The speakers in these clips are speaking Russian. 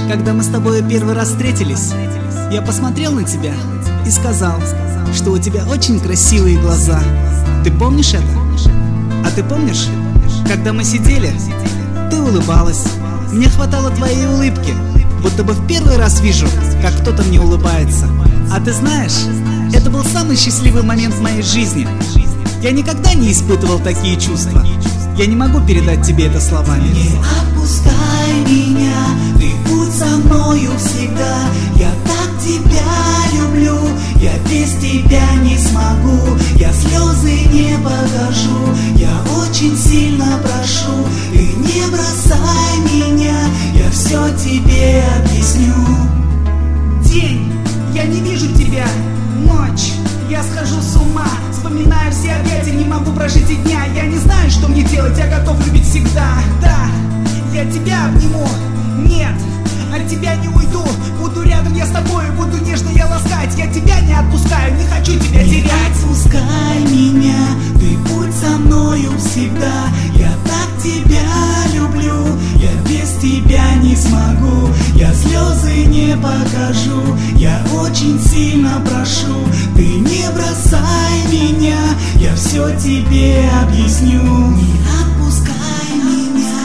когда мы с тобой первый раз встретились, я посмотрел на тебя и сказал, что у тебя очень красивые глаза. Ты помнишь это? А ты помнишь, когда мы сидели, ты улыбалась. Мне хватало твоей улыбки, будто бы в первый раз вижу, как кто-то мне улыбается. А ты знаешь, это был самый счастливый момент в моей жизни. Я никогда не испытывал такие чувства. Я не могу передать тебе это словами. Не отпускай меня, ты будь со мною всегда. Я так тебя люблю, я без тебя не смогу. Я слезы не покажу, я очень сильно прошу. Ты не бросай меня, я все тебе объясню. День, я не вижу тебя. Ночь, я схожу с ума. Вспоминаю все объятия, не могу прожить и дня. Я не знаю, что мне делать, я готов любить всегда. Да, я тебя обниму. Нет, от тебя не уйду. Буду рядом я с тобой, буду нежно я ласкать. Я тебя не отпускаю, не хочу тебя терять. Не отпускай меня, ты будь со мною всегда. Я так тебя люблю, я без тебя не смогу. Я слезы не покажу, я очень сильно прошу. Ты не бросай меня, я все тебе объясню. Не отпускай меня,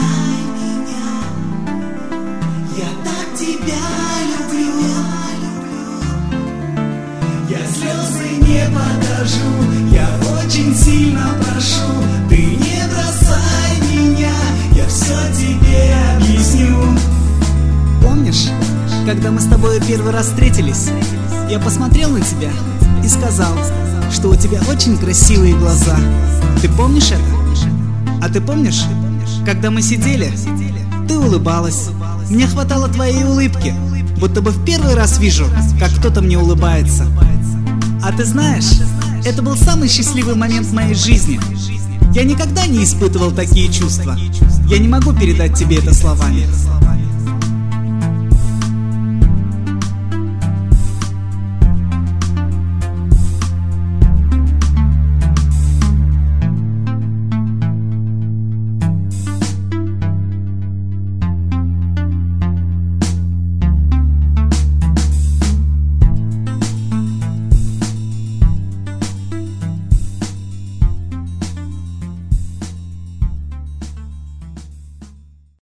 я так тебя люблю. Я слезы не покажу, я очень сильно прошу. Ты не бросай меня, я все тебе объясню. Помнишь, когда мы с тобой первый раз встретились, я посмотрел на тебя и сказал, что у тебя очень красивые глаза. Ты помнишь это? А ты помнишь, когда мы сидели, ты улыбалась. Мне хватало твоей улыбки, будто бы в первый раз вижу, как кто-то мне улыбается. А ты знаешь, это был самый счастливый момент в моей жизни. Я никогда не испытывал такие чувства. Я не могу передать тебе это словами.